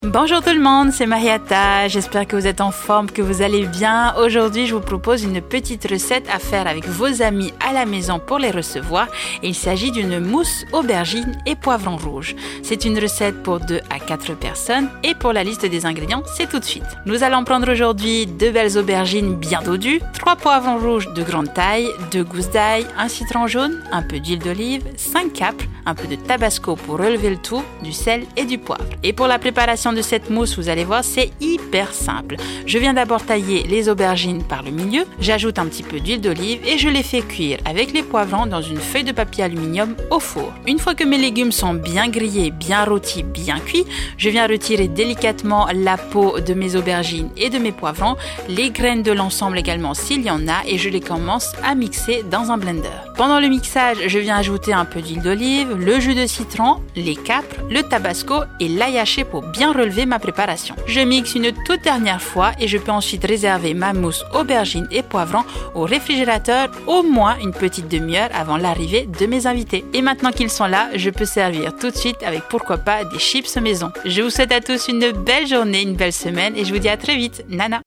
Bonjour tout le monde, c'est Mariata, j'espère que vous êtes en forme, que vous allez bien. Aujourd'hui, je vous propose une petite recette à faire avec vos amis à la maison pour les recevoir. Il s'agit d'une mousse aubergine et poivron rouge. C'est une recette pour 2 à 4 personnes et pour la liste des ingrédients, c'est tout de suite. Nous allons prendre aujourd'hui 2 belles aubergines bien dodues, 3 poivrons rouges de grande taille, 2 gousses d'ail, un citron jaune, un peu d'huile d'olive, 5 capres, un peu de tabasco pour relever le tout, du sel et du poivre. Et pour la préparation de cette mousse, vous allez voir, c'est hyper simple. Je viens d'abord tailler les aubergines par le milieu, j'ajoute un petit peu d'huile d'olive et je les fais cuire avec les poivrons dans une feuille de papier aluminium au four. Une fois que mes légumes sont bien grillés, bien rôtis, bien cuits, je viens retirer délicatement la peau de mes aubergines et de mes poivrons, les graines de l'ensemble également s'il y en a, et je les commence à mixer dans un blender. Pendant le mixage, je viens ajouter un peu d'huile d'olive, le jus de citron, les capres, le tabasco et l'ail haché pour bien relever ma préparation. Je mixe une toute dernière fois et je peux ensuite réserver ma mousse aubergine et poivron au réfrigérateur au moins une petite demi-heure avant l'arrivée de mes invités. Et maintenant qu'ils sont là, je peux servir tout de suite avec pourquoi pas des chips maison. Je vous souhaite à tous une belle journée, une belle semaine et je vous dis à très vite. Nana!